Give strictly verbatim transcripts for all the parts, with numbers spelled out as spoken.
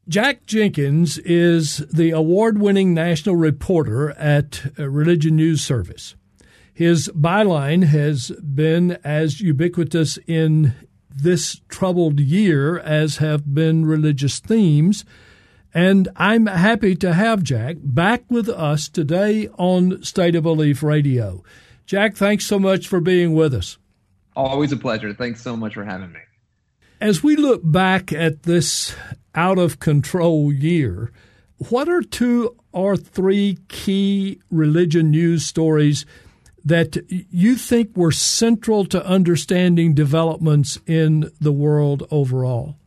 Jack Jenkins is the award-winning national reporter at Religion News Service. His byline has been as ubiquitous in this troubled year as have been religious themes. And I'm happy to have Jack back with us today on State of Belief Radio. Jack, thanks so much for being with us. Always a pleasure. Thanks so much for having me. As we look back at this out-of-control year, what are two or three key religion news stories that you think were central to understanding developments in the world overall?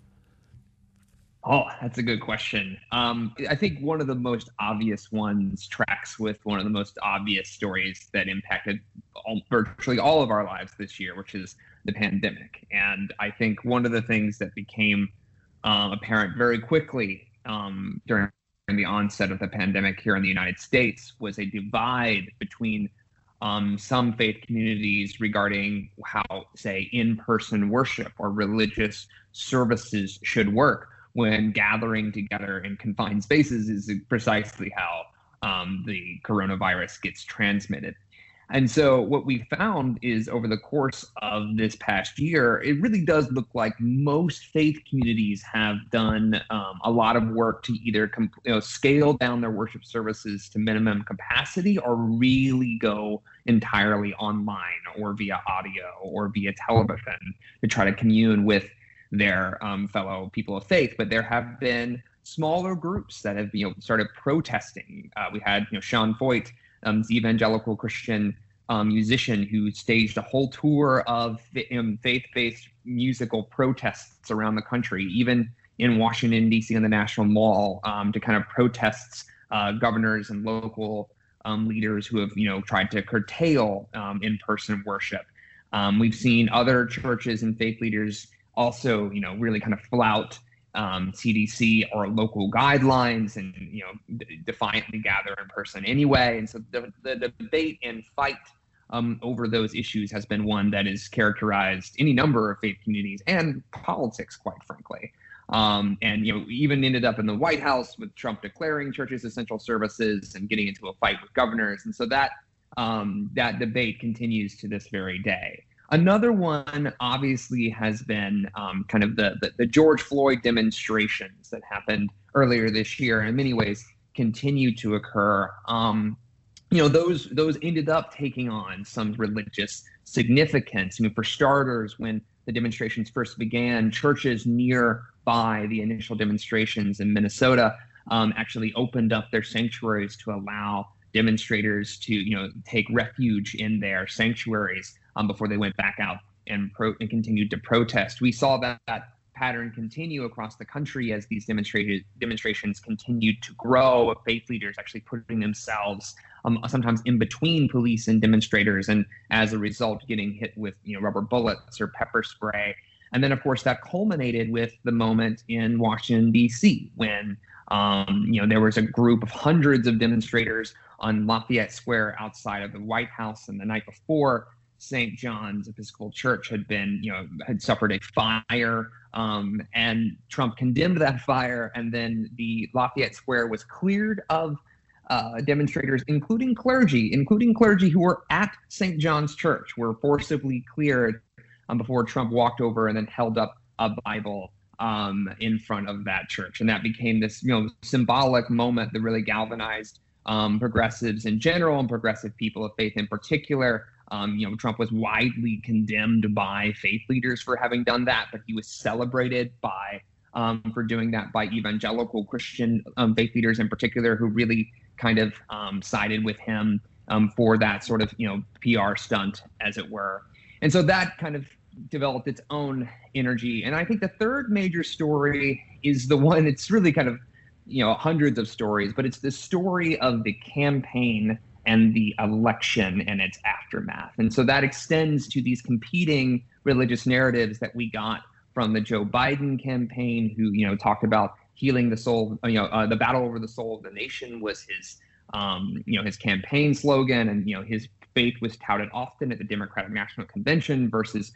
Oh, that's a good question. Um, I think one of the most obvious ones tracks with one of the most obvious stories that impacted all, virtually all of our lives this year, which is the pandemic. And I think one of the things that became um, apparent very quickly um, during the onset of the pandemic here in the United States was a divide between Um, some faith communities regarding how, say, in-person worship or religious services should work when gathering together in confined spaces is precisely how um, the coronavirus gets transmitted. And so what we found is over the course of this past year, it really does look like most faith communities have done um, a lot of work to either comp- you know, scale down their worship services to minimum capacity or really go entirely online or via audio or via television to try to commune with their um, fellow people of faith. But there have been smaller groups that have you know, started protesting. Uh, we had you know, Sean Foyt, Um, the evangelical Christian um, musician who staged a whole tour of um, faith-based musical protests around the country, even in Washington, D C on the National Mall, um, to kind of protest uh, governors and local um, leaders who have, you know, tried to curtail um, in-person worship. Um, we've seen other churches and faith leaders also, you know, really kind of flout Um, C D C or local guidelines and, you know, d- defiantly gather in person anyway. And so the, the debate and fight um, over those issues has been one that has characterized any number of faith communities and politics, quite frankly. Um, and, you know, even ended up in the White House with Trump declaring churches essential services and getting into a fight with governors. And so that um, that debate continues to this very day. Another one obviously has been um, kind of the, the, the George Floyd demonstrations that happened earlier this year, and in many ways continue to occur. Um, you know, those those ended up taking on some religious significance. I mean, for starters, when the demonstrations first began, churches nearby the initial demonstrations in Minnesota um, actually opened up their sanctuaries to allow demonstrators to, you know, take refuge in their sanctuaries um, before they went back out and, pro- and continued to protest. We saw that, that pattern continue across the country as these demonstrated demonstrations continued to grow, of faith leaders actually putting themselves um, sometimes in between police and demonstrators, and as a result getting hit with, you know, rubber bullets or pepper spray. And then, of course, that culminated with the moment in Washington, D C, when um, you know, there was a group of hundreds of demonstrators on Lafayette Square outside of the White House, and the night before, Saint John's Episcopal Church had been, you know, had suffered a fire, um, and Trump condemned that fire, and then the Lafayette Square was cleared of uh, demonstrators, including clergy, including clergy who were at Saint John's Church, were forcibly cleared um, before Trump walked over and then held up a Bible um, in front of that church, and that became this, you know, symbolic moment that really galvanized um, progressives in general and progressive people of faith in particular. Um, you know, Trump was widely condemned by faith leaders for having done that, but he was celebrated by um, for doing that by evangelical Christian um, faith leaders in particular, who really kind of um, sided with him um, for that sort of, you know, P R stunt, as it were. And so that kind of developed its own energy. And I think the third major story is the one, it's really kind of, you know, hundreds of stories, but it's the story of the campaign and the election and its aftermath. And so that extends to these competing religious narratives that we got from the Joe Biden campaign, who, you know, talked about healing the soul, you know, uh, the battle over the soul of the nation was his, um, you know, his campaign slogan. And, you know, his faith was touted often at the Democratic National Convention versus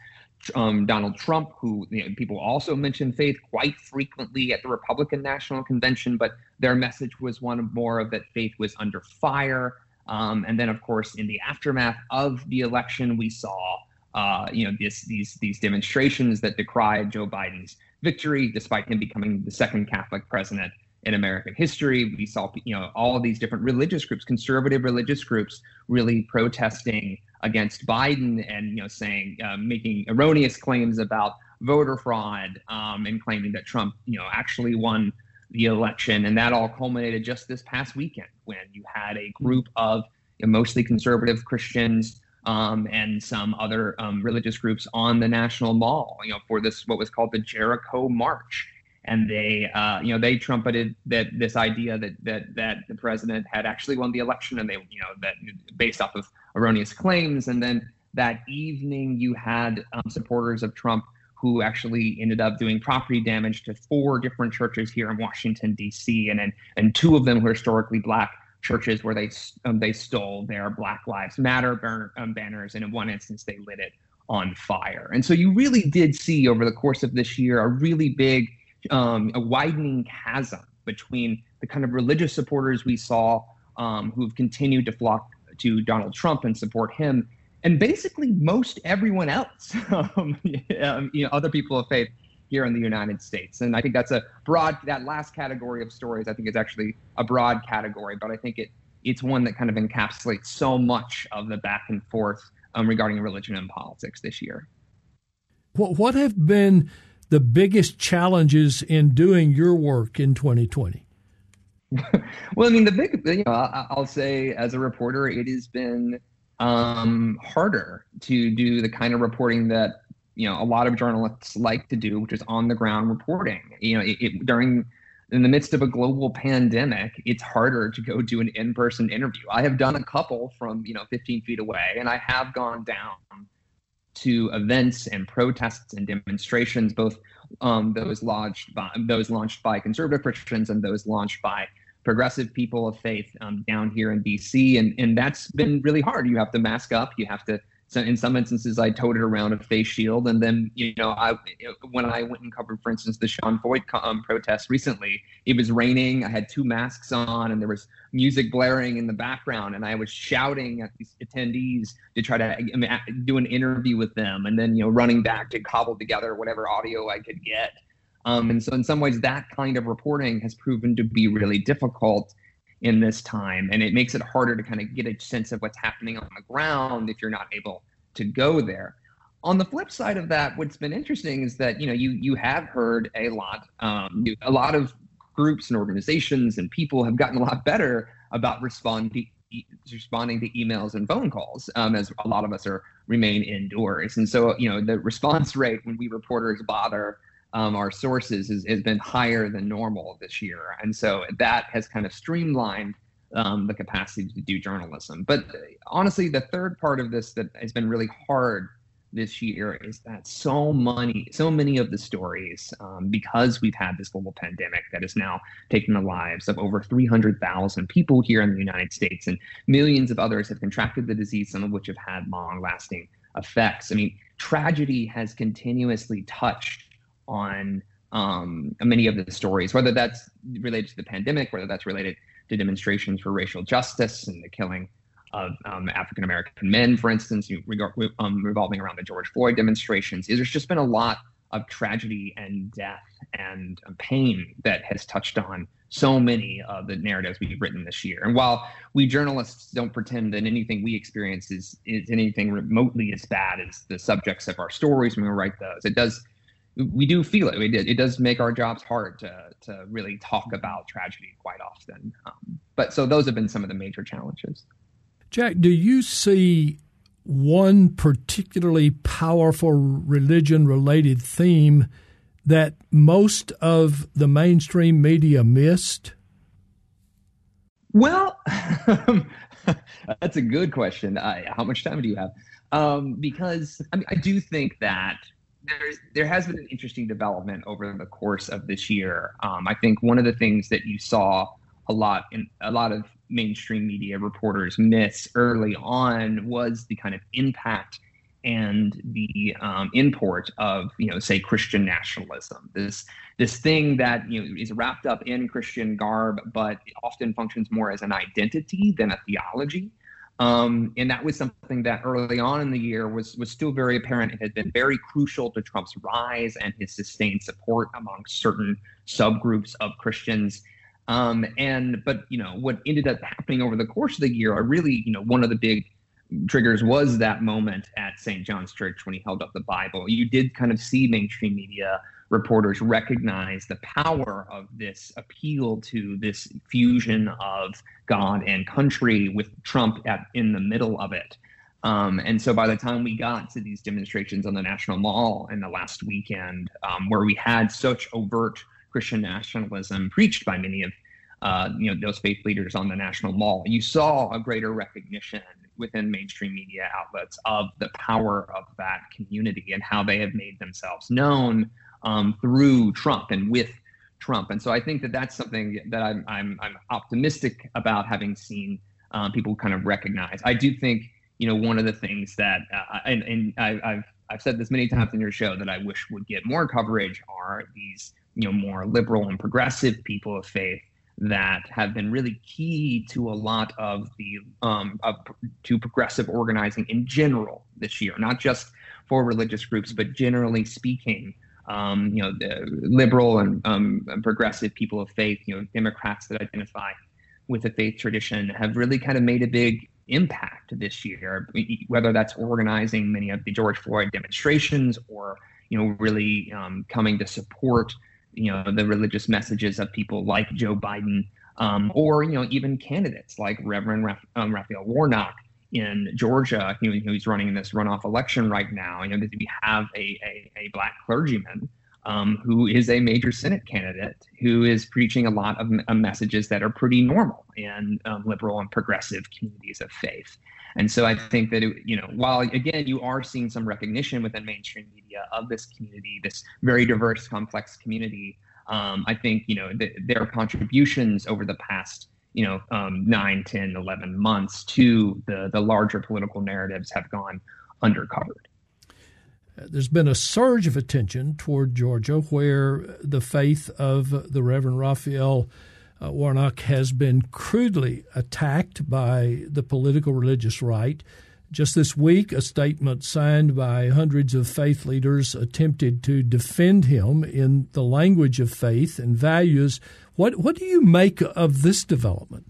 um, Donald Trump, who you know, people also mentioned faith quite frequently at the Republican National Convention, but their message was one of more of that faith was under fire. Um, and then, of course, in the aftermath of the election, we saw uh, you know this, these these demonstrations that decried Joe Biden's victory, despite him becoming the second Catholic president in American history. We saw you know all of these different religious groups, conservative religious groups, really protesting against Biden and you know saying uh, making erroneous claims about voter fraud um, and claiming that Trump you know actually won the election. And that all culminated just this past weekend when you had a group of you know, mostly conservative Christians um, and some other um, religious groups on the National Mall, you know, for this what was called the Jericho March. And they, uh, you know, they trumpeted that this idea that that that the president had actually won the election, and they, you know, that based off of erroneous claims. And then that evening, you had um, supporters of Trump who actually ended up doing property damage to four different churches here in Washington D C, and and, and two of them were historically Black churches where they um, they stole their Black Lives Matter banner, um, banners, and in one instance they lit it on fire. And so you really did see over the course of this year a really big Um, a widening chasm between the kind of religious supporters we saw um, who've continued to flock to Donald Trump and support him, and basically most everyone else, um, you know, other people of faith here in the United States. And I think that's a broad, that last category of stories, I think is actually a broad category, but I think it it's one that kind of encapsulates so much of the back and forth um, regarding religion and politics this year. What, what have been the biggest challenges in doing your work in twenty twenty? Well, I mean, the big, you know, I'll say as a reporter, it has been um, harder to do the kind of reporting that, you know, a lot of journalists like to do, which is on the ground reporting. You know, it, it, during, in the midst of a global pandemic, it's harder to go do an in-person interview. I have done a couple from, you know, fifteen feet away, and I have gone down to events and protests and demonstrations, both um, those launched by those launched by conservative Christians and those launched by progressive people of faith um, down here in D C. And and that's been really hard. You have to mask up. You have to. So in some instances, I toted around a face shield, and then you know, I when I went and covered, for instance, the Sean Feucht um, protest recently, it was raining. I had two masks on, and there was music blaring in the background, and I was shouting at these attendees to try to do an interview with them, and then you know, running back to cobble together whatever audio I could get. Um, and so, in some ways, that kind of reporting has proven to be really difficult in this time, and it makes it harder to kind of get a sense of what's happening on the ground if you're not able to go there. On the flip side of that, what's been interesting is that you know you you have heard a lot, um, a lot of groups and organizations and people have gotten a lot better about responding responding to emails and phone calls, um, as a lot of us are remain indoors, and so you know the response rate when we reporters bother Um, our sources is, has been higher than normal this year. And so that has kind of streamlined um, the capacity to do journalism. But honestly, the third part of this that has been really hard this year is that so many, so many of the stories, um, because we've had this global pandemic that has now taken the lives of over three hundred thousand people here in the United States, and millions of others have contracted the disease, some of which have had long-lasting effects. I mean, tragedy has continuously touched on um, many of the stories, whether that's related to the pandemic, whether that's related to demonstrations for racial justice and the killing of um, African-American men, for instance, um, revolving around the George Floyd demonstrations. There's just been a lot of tragedy and death and pain that has touched on so many of the narratives we've written this year. And while we journalists don't pretend that anything we experience is, is anything remotely as bad as the subjects of our stories when we write those, it does we do feel it. It, it does make our jobs hard to to really talk about tragedy quite often. Um, but so those have been some of the major challenges. Jack, do you see one particularly powerful religion-related theme that most of the mainstream media missed? Well, that's a good question. I, how much time do you have? Um, because I mean, I do think that There's, there has been an interesting development over the course of this year. Um, I think one of the things that you saw a lot in a lot of mainstream media reporters miss early on was the kind of impact and the um, import of, you know, say Christian nationalism. This this thing that, you know, is wrapped up in Christian garb, but often functions more as an identity than a theology. Um, and that was something that early on in the year was was still very apparent. It had been very crucial to Trump's rise and his sustained support among certain subgroups of Christians. Um, and but, you know, what ended up happening over the course of the year are really, you know, one of the big triggers was that moment at Saint John's Church when he held up the Bible. You did kind of see mainstream media reporters recognize the power of this appeal to this fusion of God and country with Trump at, in the middle of it. Um, and so by the time we got to these demonstrations on the National Mall in the last weekend, um, where we had such overt Christian nationalism preached by many of uh, you know, those faith leaders on the National Mall, you saw a greater recognition within mainstream media outlets of the power of that community and how they have made themselves known um, through Trump and with Trump. And so I think that that's something that I'm I'm, I'm optimistic about having seen um, people kind of recognize. I do think, you know, one of the things that, uh, and, and I, I've I've said this many times in your show that I wish would get more coverage are these, you know, more liberal and progressive people of faith that have been really key to a lot of the um, of, to progressive organizing in general this year, not just for religious groups, but generally speaking. Um, you know, the liberal and um, progressive people of faith, you know, Democrats that identify with the faith tradition have really kind of made a big impact this year, whether that's organizing many of the George Floyd demonstrations or, you know, really um, coming to support, you know, the religious messages of people like Joe Biden, um, or, you know, even candidates like Reverend Raph- um, Raphael Warnock in Georgia, you know, who's running in this runoff election right now. You know, we have a, a, a black clergyman um, who is a major Senate candidate who is preaching a lot of uh, messages that are pretty normal in um, liberal and progressive communities of faith. And so I think that, it, you know, while, again, you are seeing some recognition within mainstream media of this community, this very diverse, complex community, um, I think, you know, th- their contributions over the past, you know, um, nine, ten, eleven months to the, the larger political narratives have gone undercovered. There's been a surge of attention toward Georgia, where the faith of the Reverend Raphael uh, Warnock has been crudely attacked by the political religious right. Just this week, a statement signed by hundreds of faith leaders attempted to defend him in the language of faith and values. What what do you make of this development?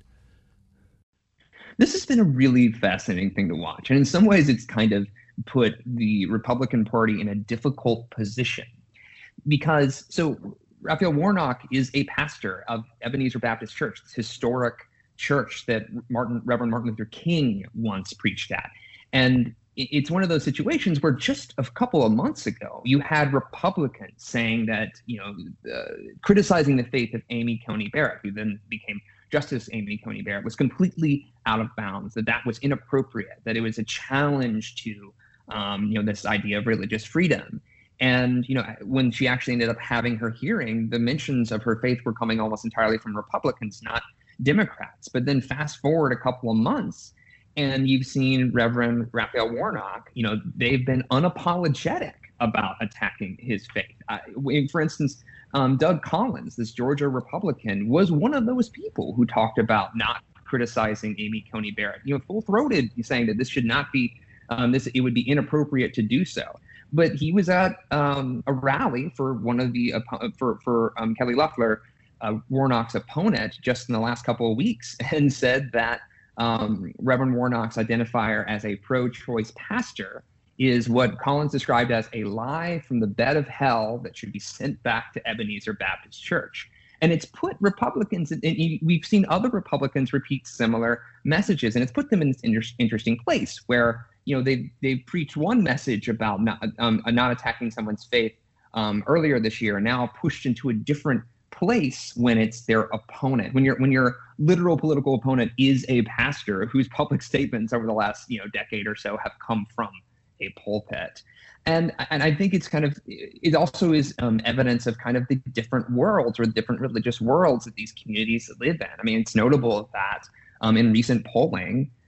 This has been a really fascinating thing to watch. And in some ways, it's kind of put the Republican Party in a difficult position because, so Raphael Warnock is a pastor of Ebenezer Baptist Church, this historic church that Martin, Reverend Martin Luther King once preached at. And it's one of those situations where just a couple of months ago, you had Republicans saying that, you know, uh, criticizing the faith of Amy Coney Barrett, who then became Justice Amy Coney Barrett, was completely out of bounds, that that was inappropriate, that it was a challenge to, um, you know, this idea of religious freedom. And, you know, when she actually ended up having her hearing, the mentions of her faith were coming almost entirely from Republicans, not Democrats. But then fast forward a couple of months, and you've seen Reverend Raphael Warnock, you know, they've been unapologetic about attacking his faith. Uh, for instance, um, Doug Collins, this Georgia Republican, was one of those people who talked about not criticizing Amy Coney Barrett, you know, full-throated, saying that this should not be, um, this it would be inappropriate to do so. But he was at um, a rally for one of the uh, for for um, Kelly Loeffler, uh, Warnock's opponent, just in the last couple of weeks, and said that um, Reverend Warnock's identifier as a pro-choice pastor is what Collins described as a lie from the bed of hell that should be sent back to Ebenezer Baptist Church. And it's put Republicans, and we've seen other Republicans repeat similar messages, and it's put them in this inter- interesting place where, you know, they they preached one message about not um, not attacking someone's faith um, earlier this year, and now pushed into a different place when it's their opponent. When your when your literal political opponent is a pastor whose public statements over the last, you know, decade or so have come from a pulpit. And and I think it's kind of, it also is um, evidence of kind of the different worlds or different religious worlds that these communities live in. I mean, it's notable that um, in recent polling,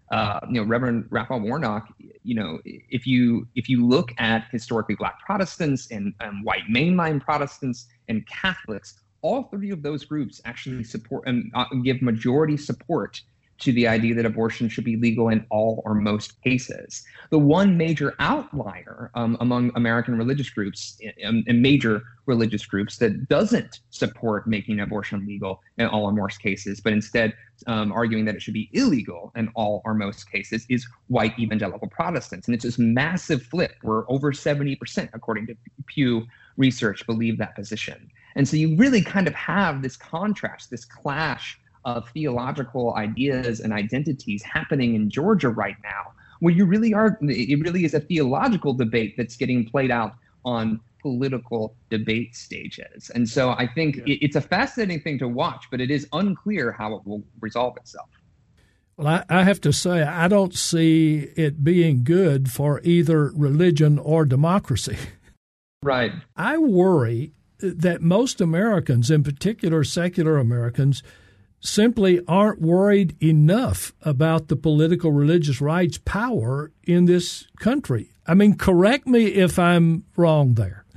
uh, you know, Reverend Raphael Warnock, you know, if you if you look at historically Black Protestants and um, white mainline Protestants and Catholics, all three of those groups actually support and uh, give majority support to the idea that abortion should be legal in all or most cases. The one major outlier um, among American religious groups and, and major religious groups that doesn't support making abortion legal in all or most cases, but instead um, arguing that it should be illegal in all or most cases, is white evangelical Protestants. And it's this massive flip where over seventy percent, according to Pew Research, believe that position. And so you really kind of have this contrast, this clash of theological ideas and identities happening in Georgia right now, where you really are, it really is a theological debate that's getting played out on political debate stages. And so I think yeah. it's a fascinating thing to watch, but it is unclear how it will resolve itself. Well, I, I have to say, I don't see it being good for either religion or democracy. Right. I worry that most Americans, in particular secular Americans, simply aren't worried enough about the political religious rights power in this country. I mean, correct me if I'm wrong there.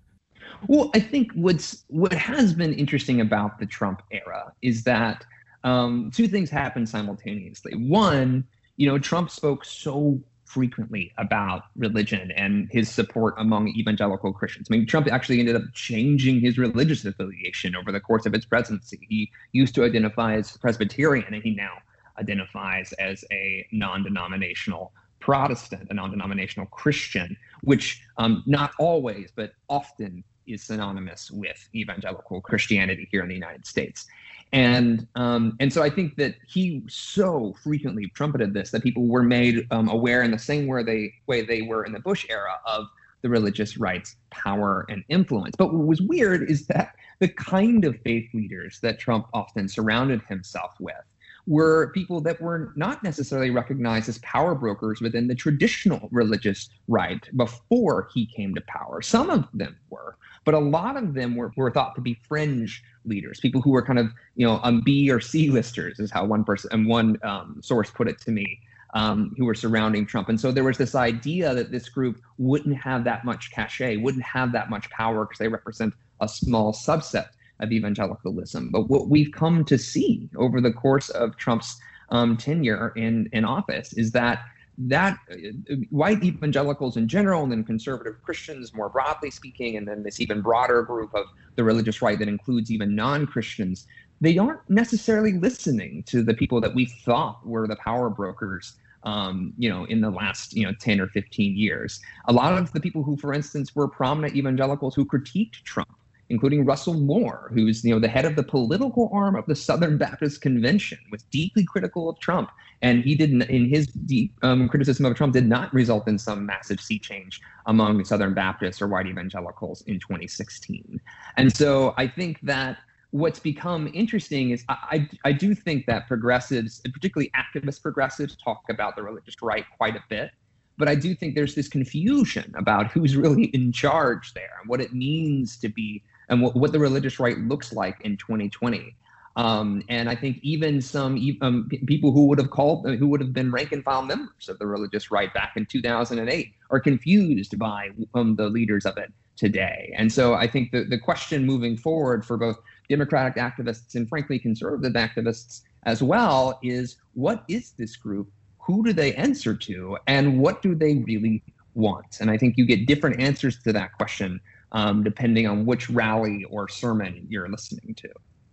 Well, I think what's what has been interesting about the Trump era is that um, two things happened simultaneously. One, you know, Trump spoke so frequently about religion and his support among evangelical Christians. I mean, Trump actually ended up changing his religious affiliation over the course of his presidency. He used to identify as Presbyterian, and he now identifies as a non-denominational Protestant, a non-denominational Christian, which um, not always, but often is synonymous with evangelical Christianity here in the United States. And um, and so I think that he so frequently trumpeted this that people were made um, aware in the same way they, way they were in the Bush era of the religious rights, power, and influence. But what was weird is that the kind of faith leaders that Trump often surrounded himself with were people that were not necessarily recognized as power brokers within the traditional religious right before he came to power. Some of them were, but a lot of them were, were thought to be fringe leaders, people who were kind of, you know, um, B or C listers is how one person and one um, source put it to me, um, who were surrounding Trump. And so there was this idea that this group wouldn't have that much cachet, wouldn't have that much power because they represent a small subset of evangelicalism. But what we've come to see over the course of Trump's um, tenure in, in office is that that uh, white evangelicals in general, and then conservative Christians more broadly speaking, and then this even broader group of the religious right that includes even non-Christians, they aren't necessarily listening to the people that we thought were the power brokers um, you know, in the last, you know, ten or fifteen years. A lot of the people who, for instance, were prominent evangelicals who critiqued Trump, including Russell Moore, who's, you know, the head of the political arm of the Southern Baptist Convention, was deeply critical of Trump. And he didn't, in his deep um, criticism of Trump, did not result in some massive sea change among Southern Baptists or white evangelicals in twenty sixteen. And so I think that what's become interesting is I, I, I do think that progressives, particularly activist progressives, talk about the religious right quite a bit. But I do think there's this confusion about who's really in charge there and what it means to be and what, what the religious right looks like in twenty twenty. Um, and I think even some um, people who would have called, who would have been rank and file members of the religious right back in two thousand eight are confused by um, the leaders of it today. And so I think the, the question moving forward for both Democratic activists and frankly conservative activists as well is, what is this group? Who do they answer to? And what do they really want? And I think you get different answers to that question um, depending on which rally or sermon you're listening to.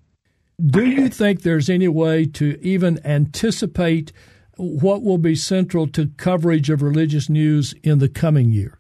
Do you think there's any way to even anticipate what will be central to coverage of religious news in the coming year?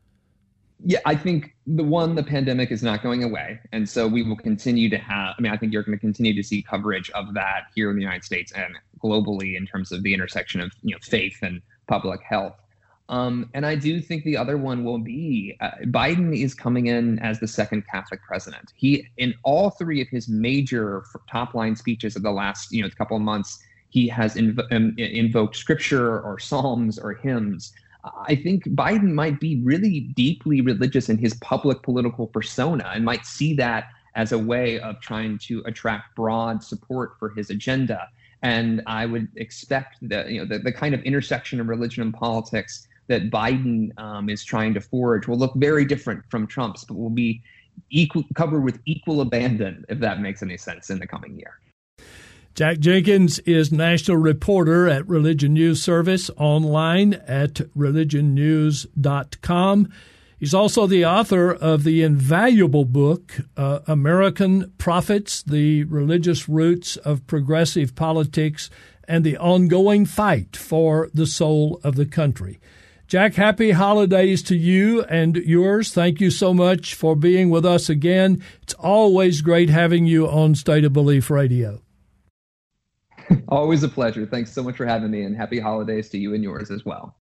Yeah, I think the one, the pandemic is not going away. And so we will continue to have, I mean, I think you're going to continue to see coverage of that here in the United States and globally in terms of the intersection of, you know, faith and public health. Um, and I do think the other one will be uh, Biden is coming in as the second Catholic president. He, in all three of his major top line speeches of the last, you know, couple of months, he has inv- um, invoked scripture or psalms or hymns. I think Biden might be really deeply religious in his public political persona and might see that as a way of trying to attract broad support for his agenda. And I would expect that, you know, the, the kind of intersection of religion and politics that Biden um, is trying to forge will look very different from Trump's, but will be equal, covered with equal abandon, if that makes any sense, in the coming year. Jack Jenkins is national reporter at Religion News Service, online at religion news dot com. He's also the author of the invaluable book, uh, American Prophets, The Religious Roots of Progressive Politics and the Ongoing Fight for the Soul of the Country. Jack, happy holidays to you and yours. Thank you so much for being with us again. It's always great having you on State of Belief Radio. Always a pleasure. Thanks so much for having me, and happy holidays to you and yours as well.